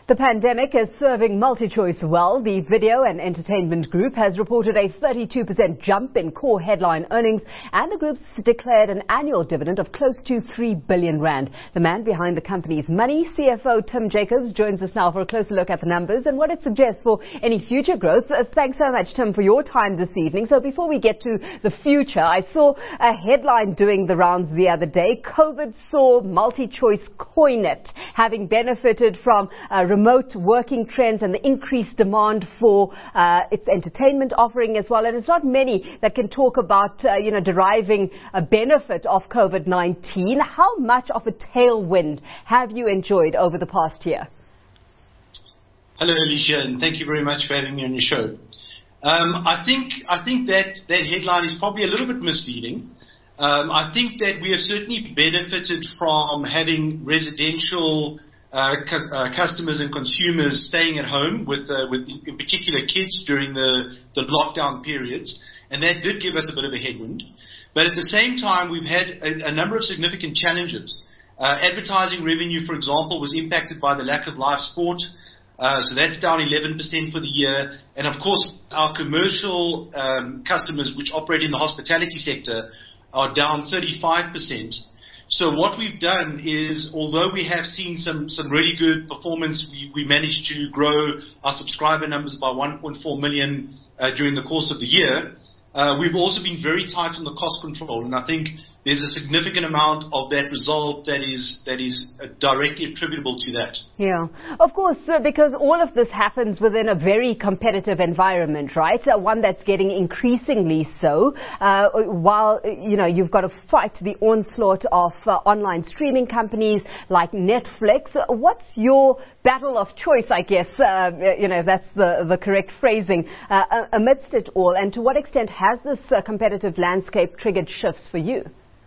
The pandemic is serving MultiChoice well. The video and entertainment group has reported a 32% jump in core headline earnings, and the group's declared an annual dividend of close to 3 billion rand. The man behind the company's money, CFO Tim Jacobs, joins us now for a closer look at the numbers and what it suggests for any future growth. Thanks so much, Tim, for your time this evening. So before we get to the future, I saw a headline doing the rounds the other day. COVID saw MultiChoice coin it, having benefited from remote working trends and the increased demand for its entertainment offering as well. And it's not many that can talk about, deriving a benefit of COVID-19. How much of a tailwind have you enjoyed over the past year? Hello, Alicia, and thank you very much for having me on your show. I think that headline is probably a little bit misleading. I think that we have certainly benefited from having residential customers and consumers staying at home with in particular kids during the lockdown periods, and that did give us a bit of a headwind. But at the same time, we've had a number of significant challenges. Advertising revenue, for example, was impacted by the lack of live sport, so that's down 11% for the year. And of course, our commercial customers, which operate in the hospitality sector, are down 35%. So what we've done is, although we have seen some really good performance, we managed to grow our subscriber numbers by 1.4 million during the course of the year. We've also been very tight on the cost control, and I think there's a significant amount of that result that is directly attributable to that. Yeah, of course, because all of this happens within a very competitive environment, right? One that's getting increasingly so, while, you've got to fight the onslaught of online streaming companies like Netflix. What's your battle of choice, I guess, that's the correct phrasing, amidst it all? And to what extent has this competitive landscape triggered shifts for you?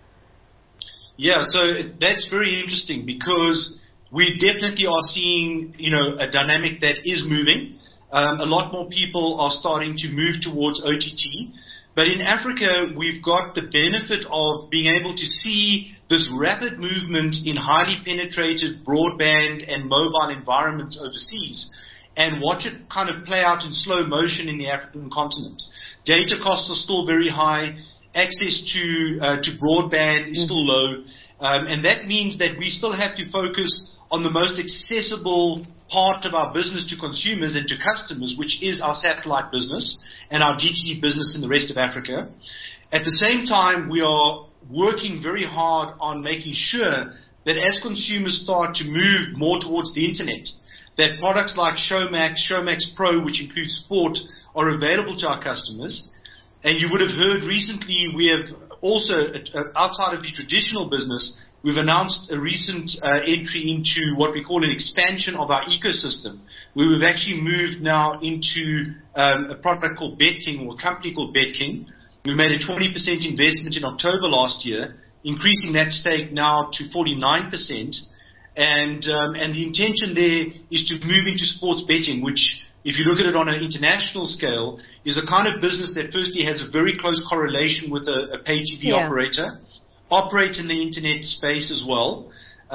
Yeah, so that's very interesting because we definitely are seeing, a dynamic that is moving. A lot more people are starting to move towards OTT. But in Africa, we've got the benefit of being able to see this rapid movement in highly penetrated broadband and mobile environments overseas and watch it kind of play out in slow motion in the African continent. Data costs are still very high. Access to broadband is still low, and that means that we still have to focus on the most accessible part of our business to consumers and to customers, which is our satellite business and our DTT business in the rest of Africa. At the same time, we are working very hard on making sure that as consumers start to move more towards the internet, that products like Showmax, Showmax Pro, which includes sport, are available to our customers. And you would have heard recently we have also, outside of the traditional business, we've announced a recent entry into what we call an expansion of our ecosystem, where we've actually moved now into a product called BetKing, or a company called BetKing. We made a 20% investment in October last year, increasing that stake now to 49%. And the intention there is to move into sports betting, which, if you look at it on an international scale, is a kind of business that firstly has a very close correlation with a pay TV operator, operates in the internet space as well.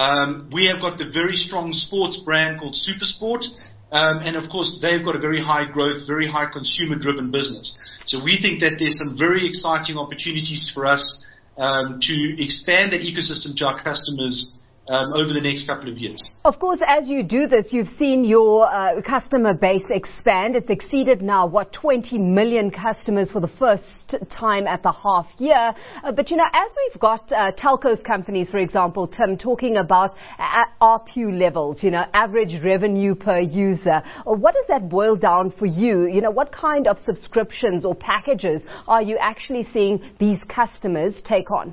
We have got the very strong sports brand called SuperSport, and of course they've got a very high growth, very high consumer driven business. So we think that there's some very exciting opportunities for us to expand that ecosystem to our customers over the next couple of years. Of course, as you do this, you've seen your customer base expand. It's exceeded now, 20 million customers for the first time at the half year. But, as we've got telcos companies, for example, Tim, talking about ARPU levels, average revenue per user, what does that boil down for you? What kind of subscriptions or packages are you actually seeing these customers take on?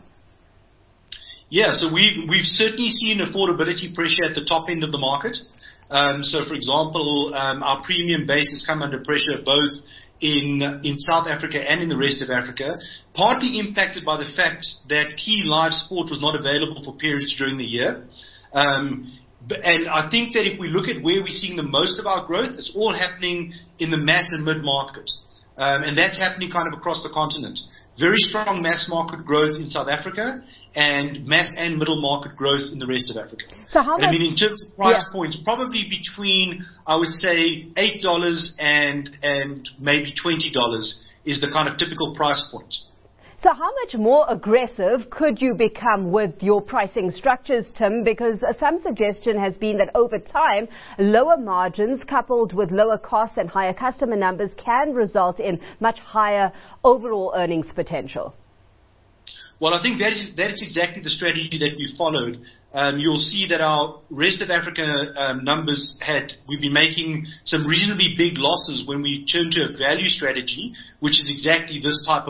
Yeah, so we've certainly seen affordability pressure at the top end of the market. So, for example, our premium base has come under pressure both in South Africa and in the rest of Africa, partly impacted by the fact that key live sport was not available for periods during the year. And I think that if we look at where we're seeing the most of our growth, it's all happening in the mass and mid-market. And that's happening kind of across the continent. Very strong mass market growth in South Africa and mass and middle market growth in the rest of Africa. So how much? I mean, in terms of price points, probably between, I would say, $8 and maybe $20 is the kind of typical price point. So how much more aggressive could you become with your pricing structures, Tim? Because some suggestion has been that over time, lower margins coupled with lower costs and higher customer numbers can result in much higher overall earnings potential. Well, I think that is exactly the strategy that we followed. You'll see that our rest of Africa numbers we've been making some reasonably big losses when we turned to a value strategy, which is exactly this type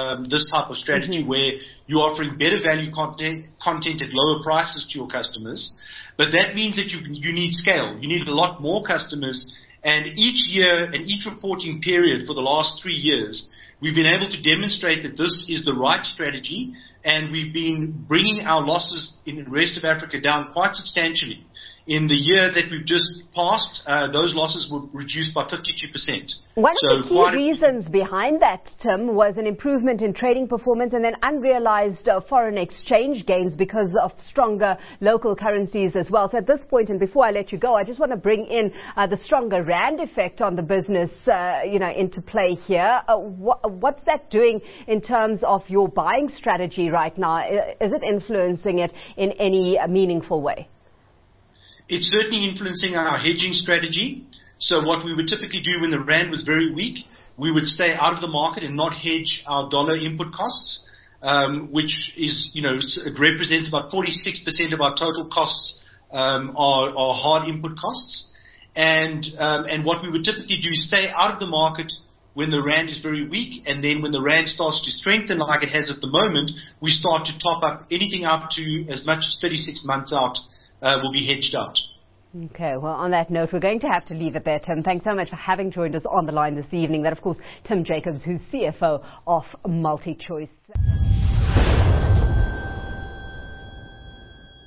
of strategy where you're offering better value content at lower prices to your customers. But that means that you need scale. You need a lot more customers. And each year and each reporting period for the last 3 years, we've been able to demonstrate that this is the right strategy, and we've been bringing our losses in the rest of Africa down quite substantially. In the year that we've just passed, those losses were reduced by 52%. One of the key reasons behind that, Tim, was an improvement in trading performance and then unrealized foreign exchange gains because of stronger local currencies as well. So at this point, and before I let you go, I just want to bring in the stronger rand effect on the business, into play here. What's that doing in terms of your buying strategy right now? Is it influencing it in any meaningful way? It's certainly influencing our hedging strategy. So what we would typically do when the rand was very weak, we would stay out of the market and not hedge our dollar input costs, which is, it represents about 46% of our total costs are hard input costs. And what we would typically do is stay out of the market when the rand is very weak, and then when the rand starts to strengthen like it has at the moment, we start to top up anything up to as much as 36 months out. Will be hedged out. Okay, well, on that note, we're going to have to leave it there, Tim. Thanks so much for having joined us on the line this evening. That, of course, Tim Jacobs, who's CFO of MultiChoice.